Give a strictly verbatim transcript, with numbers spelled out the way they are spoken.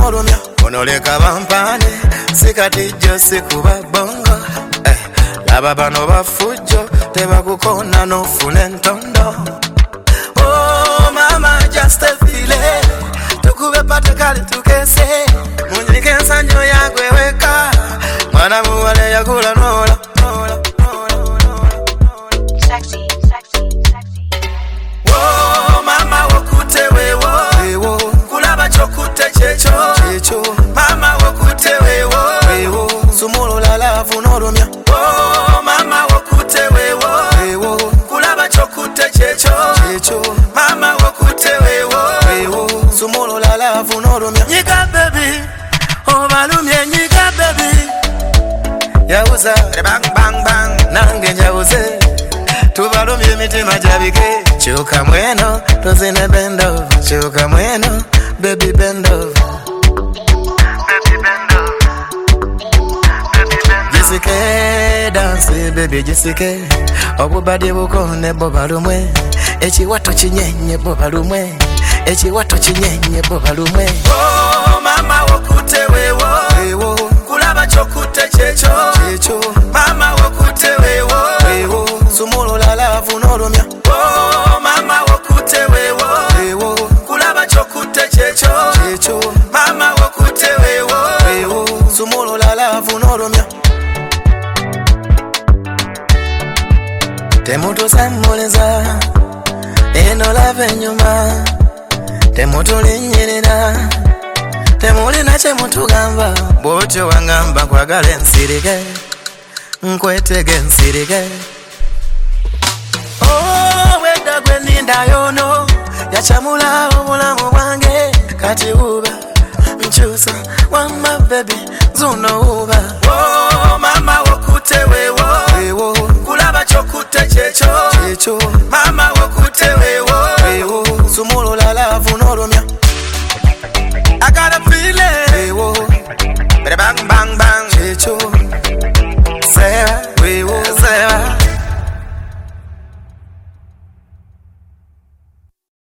n'olumya onoleka bampane sikati jo sikuba bongo eh, laba bano bafujjo tebakukona n'ofuna entondo. Oh mama just a feeling tukube pate kali tukese munjike ensanyo yagwe weka mwana muwale yakula nola Sexy, sexy, sexy. Oh mama wokute wewo wewo kulaba chokute checho checho mama wokute wewo wewo sumulo la lavu n'olumya. Oh mama wokute wewo wewo kulaba chokute checho checho mama wokute wewo wewo sumulo la lavu n'olumya. Nyika baby oh balumye nyika baby yauza bang bang bang nange njauze tubalumye mitima jabike chuka mweno tozine bend over chuka mweno baby bend over baby bend over baby bend jisike dance baby jisike obubadi bukone bobalumwe ekiwato kinyenye bobalumwe ekiwato kinyenye bobalumwe. Oh mama wokute wewo wewo kulaba chokute checho checho mama wokute wewo wewo sumulo la lavu n'olumya. Oh mama wokute wewo wewo kulaba chokute checho checho mama wokute wewo wewo sumulo la lavu n'olumya. Temutu samuleza eno lave nyuma temutulinyirira temulina kyemutugamba bwotyo wangamba nkwagala ensirike nkwetege ensirike. Oh wedda gwe ninda yono yachamula obulamu bwange kati uba nchusa wama baby zuno uba. Oh mama wokute wewo wewo kulaba chokute checho checho mama wokute wewo wewo sumulo la lavu n'olumya. I got a feeling wewo bang bang bang checho